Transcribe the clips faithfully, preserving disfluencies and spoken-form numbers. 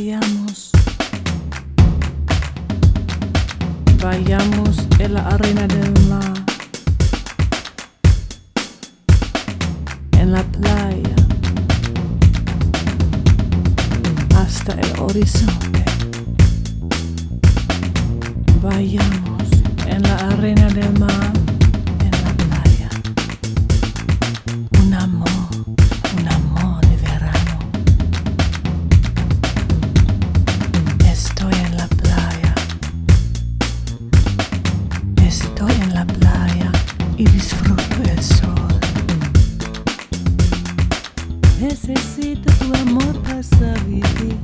Vayamos, vayamos en la arena del mar, en la playa, hasta el horizonte. Vayamos en la arena del mar, en la playa. Un amor, un amor de verano. Estoy en la playa. Estoy en la playa y disfruto el sol. Necesito tu amor para vivir.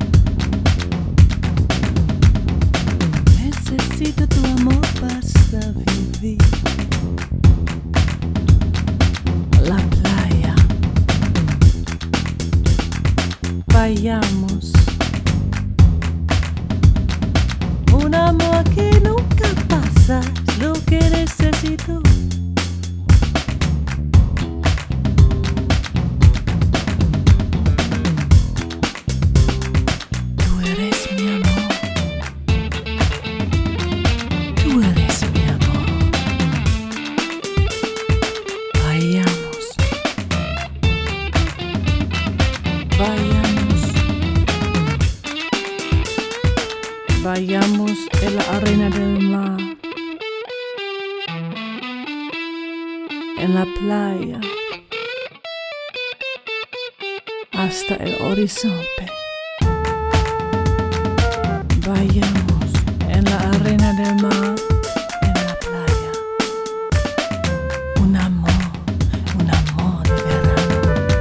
Necesito tu amor para vivir. La playa. Vayamos. Un amor que nunca pasa es lo que necesito. Tú eres mi amor. Tú eres mi amor. Vayamos. Vayamos. Vayamos en la arena del mar, en la playa, hasta el horizonte. Vayamos en la arena del mar, en la playa. Un amor, un amor de verano.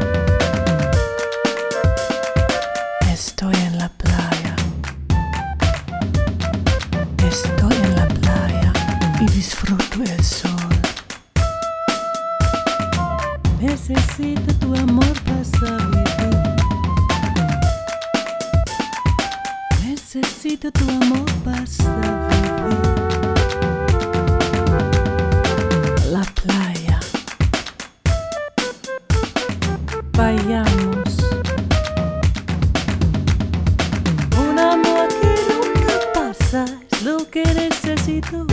Estoy en la playa. Estoy en la playa y disfruto el sol. Necesito tu amor para vivir. Necesito tu amor para vivir. La playa. Vayamos. Un amor que nunca pasa es lo que necesito.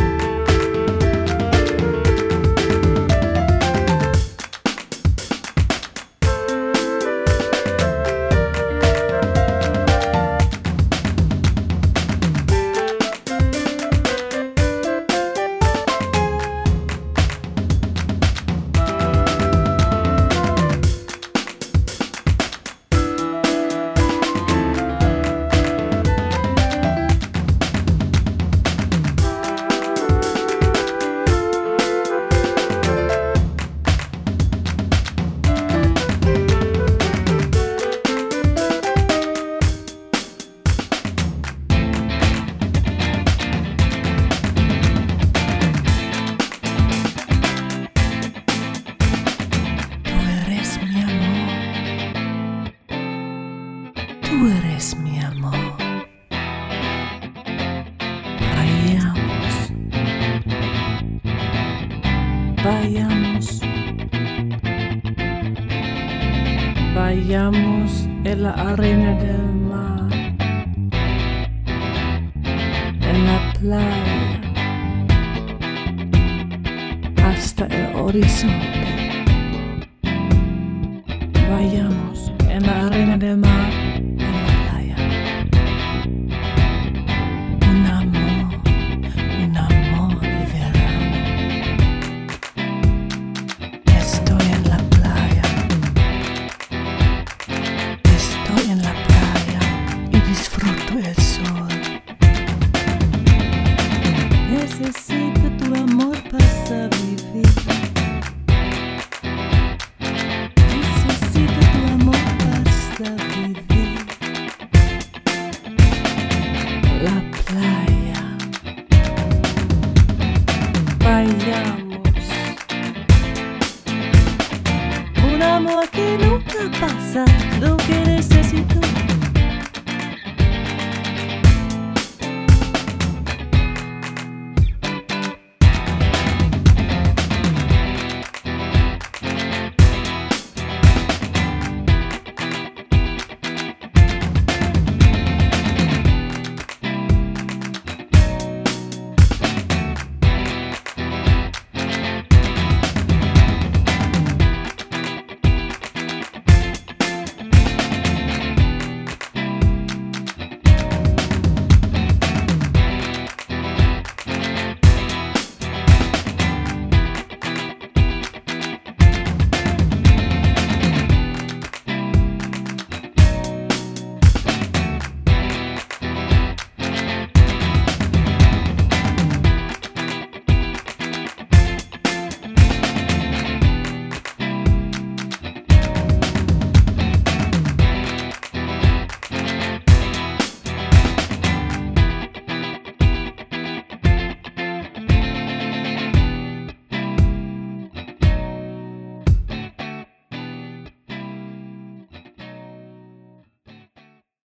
Tú eres mi amor. Vayamos. Vayamos. Vayamos en la arena del mar, en la playa, hasta el horizonte. Vayamos en la arena del mar, en la playa. Un amor, un amor de verano. Estoy en la playa. Estoy en la playa y disfruto el sol. Necesito tu amor para vivir. Necesito tu amor para vivir. La playa. Vayamos. Un amor que nunca pasa.